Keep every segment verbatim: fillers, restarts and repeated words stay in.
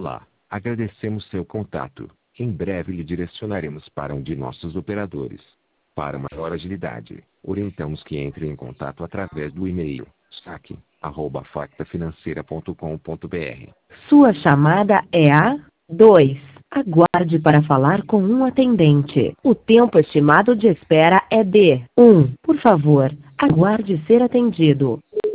Olá, agradecemos seu contato. Em breve lhe direcionaremos para um de nossos operadores. Para maior agilidade, orientamos que entre em contato através do e-mail saque arroba factafinanceira ponto com ponto br. Sua chamada é a dois. Aguarde para falar com um atendente. O tempo estimado de espera é de um. Por favor, aguarde ser atendido.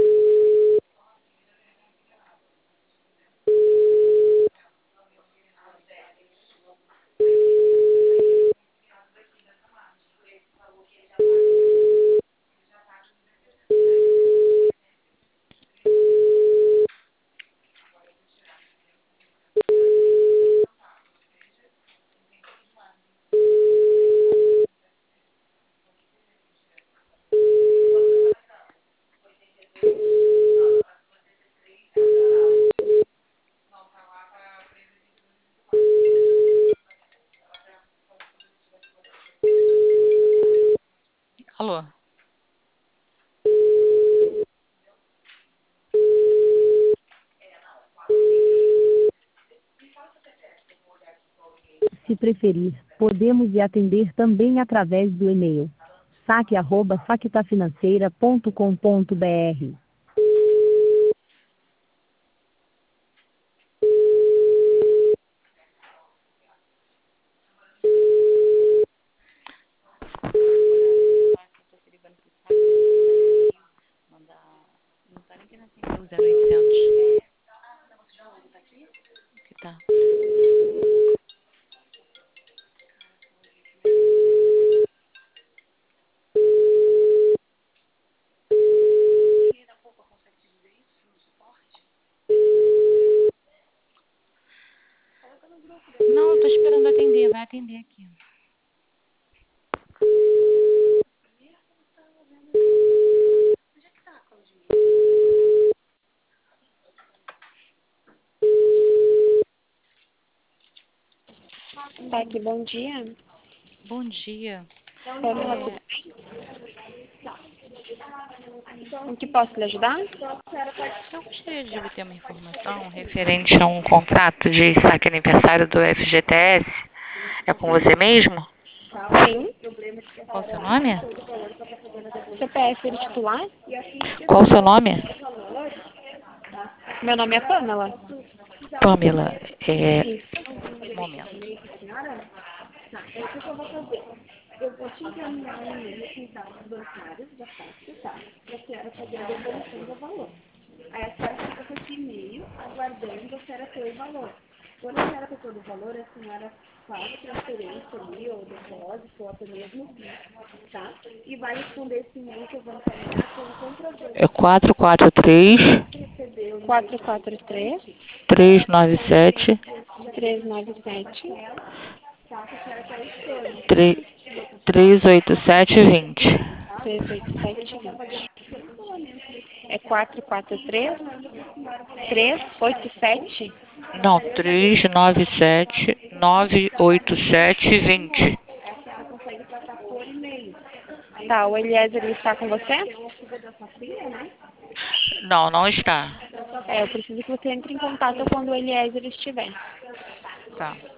Alô? Se preferir, podemos lhe atender também através do e-mail saque arroba factafinanceira ponto com ponto br. Não tá nem querendo atender o zero oitocentos. Que tá. Não, eu tô esperando atender. Vai atender aqui. Tá aqui, bom dia. Bom dia. Pamela, tudo É, bem? Em que posso lhe ajudar? eu gostaria de obter uma informação referente a um contrato de saque aniversário do F G T S. É com você mesmo? Sim. Qual o seu nome? C P F ele titular? Qual o seu nome? Meu nome é Pamela. Pamela. É, Isso. um momento. Eu vou te encaminhar um e-mail com os dados bancários da taxa, tá? Para a senhora fazer a devolução do valor. Aí a senhora fica com esse e-mail aguardando a senhora ter o valor. Quando a senhora ter todo o valor, a senhora faz a transferência ali, ou depósito, ou até mesmo PIX, tá? E vai responder esse e-mail que eu vou encaminhar com o comprovante. É quatro quatro três, quatro quatro três, três nove sete, três nove sete, três oito sete vinte. três oito sete vinte. É quatro quatro três, três oito sete. Não, três nove sete, nove oito sete vinte. Tá, o Eliezer ele está com você? Não, não está. É, eu preciso que você entre em contato quando o Eliezer estiver. Tá.